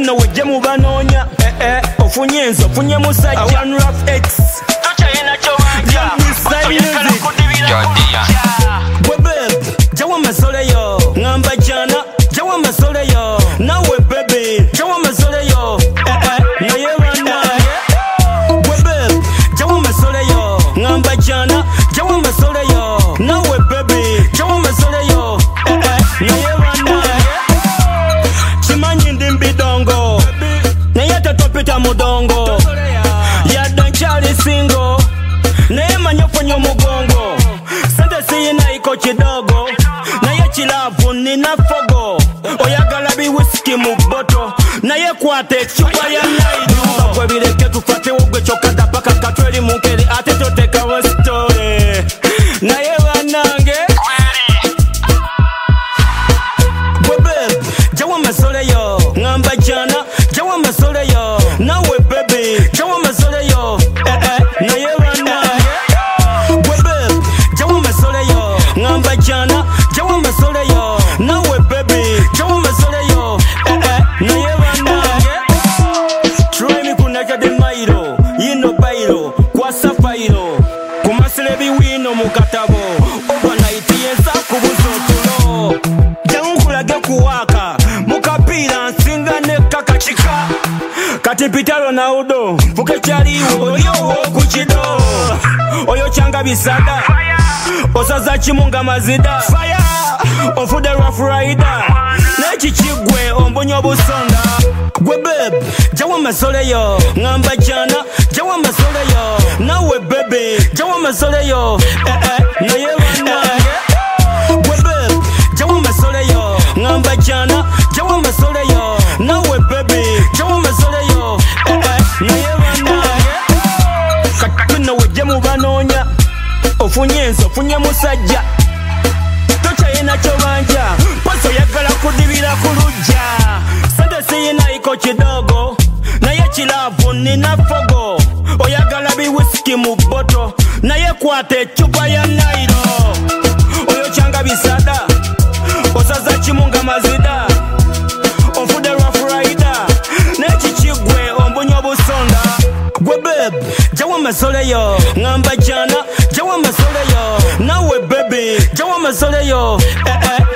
kakino wejje mu banoonya ofunye enzo ofunye musajja One Rough X tokyalina kyobanja oyagala kudibira bwebe jawa masoleyo ngamba jana jawa masoleyo nawe bebe jawa masoleyo naye bana bwebe jawa masoleyo ngamba jana jawa masoleyo nawe bebe jawa masoleyo naye bana chimanyi ndi mbidongo naye tatopita mudongo yadda nkyali singo naye manyofonyo mugongo sente siyina iko kidogo naye kilavu nina fogo oyagala biwisiki mu boto naye kwata ecupa ya naidu gwe bireke tufatewo gwe kyokadda paka katweri munkeri ate totekawo sitole naye banange bwebe jawa masoleyo ngamba jana jawa masoleyo nawe bebe jawa masoleyo naye banange bwebe jawa masoleyo ngamba jana jawa masoleyo nawe bebe jawa masoleyo naye banange try me kunaka de mairo yino bairo kwa safairo kumasile biwino mukatabo overnight yensa kubuzotulo jankulage kuwaka mukapira nsinga ne kakachika kati pitalo na udo fuke chaliwo oliowo kuchido oyo changa bisada osaza chimunga mazida fire ofude Rough Rider nechichigwe ombonyo busonda gwe bebe jawa masoleyo ngamba jana jawa masoleyo nawe bebe jawa masoleyo naye banange gwe bebe jawa masoleyo ngamba jana jawa masoleyo nawe bebe jawa masoleyo naye banange kakino wejje mu banoonya ofunye enzo ofunye musajja tokyalina kyobanja poso oyagala kudibira ku lujja sente siyina iko kidogo naye kilavu nina fogo oyagala biwisiki mu boto naye kwata ecupa ya nairo oyo kyanga bisada osaza kimunga mazida ofude Rough Rider nekikigwe ombunye obusonda gwe bebe jawa masoleyo ngamba jana jawa masoleyo nawe bebe jawa masoleyo